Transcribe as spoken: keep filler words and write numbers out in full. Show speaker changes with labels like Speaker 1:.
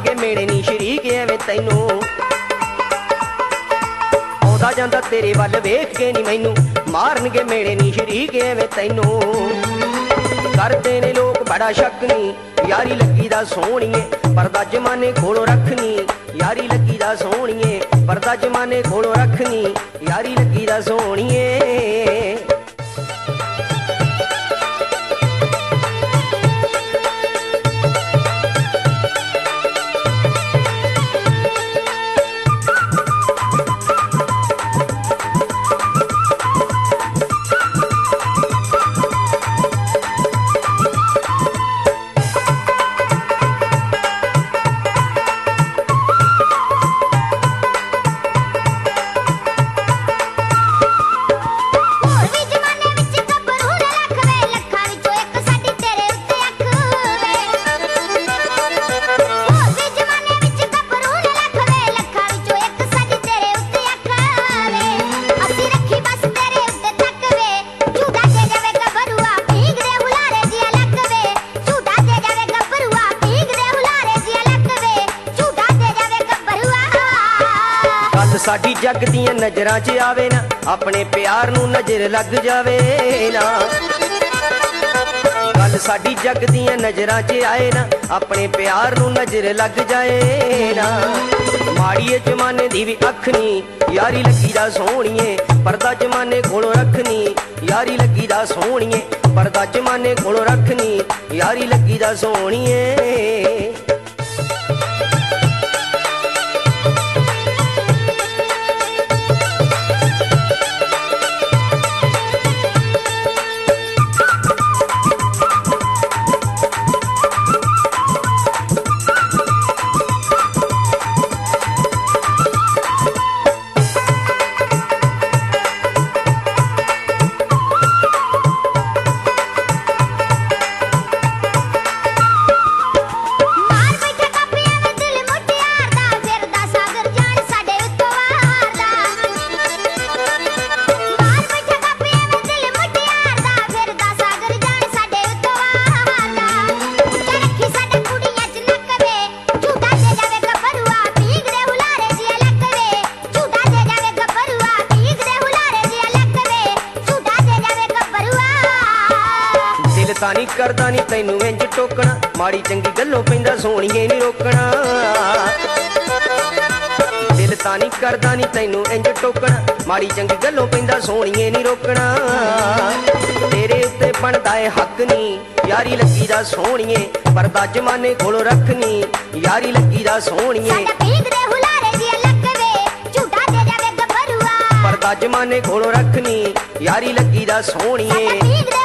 Speaker 1: मारनगे मेरे नी शरीक एवें तैनू आउंदा जांदा तेरे वल वेख के नी मैनू मारनगे मेरे नी शरीक एवें तैनू करदे ने लोग बड़ा शक नी यारी लगी दा सोहणीए परदा जमाने कोलों रखनी यारी लगी दा सोहणीए परदा जमाने कोलों रखनी यारी लगी दा सोहणीए साडी जग दियां नजरां च आवे ना अपने प्यार नू नजर लग जावे ना गल साडी जग दियां नजरां च आए ना अपने प्यार नू नजर लग जाए ना माड़िए जमाने दी भी अख नी यारी लगी दा सोहणीए परदा जमाने कोलों रखनी यारी लगी दा सोहणीए परदा जमाने कोलों रखनी यारी लगी दा सोहणीए तानी करदा नी तैनू इंज टोकना माड़ी चंगी गल्लों पैंदा सोहणीए नी रोकना दिल तानी करदा नी तैनू इंज टोकना माड़ी चंगी गल्लों पैंदा सोहणीए नी रोकना तेरे उत्ते बनदा ए हक नी यारी लगी दा सोहणीए परदा जमाने कोलों रखनी यारी लगी दा सोहणीए परदा जमाने कोलों रखनी यारी लगी दा सोहणीए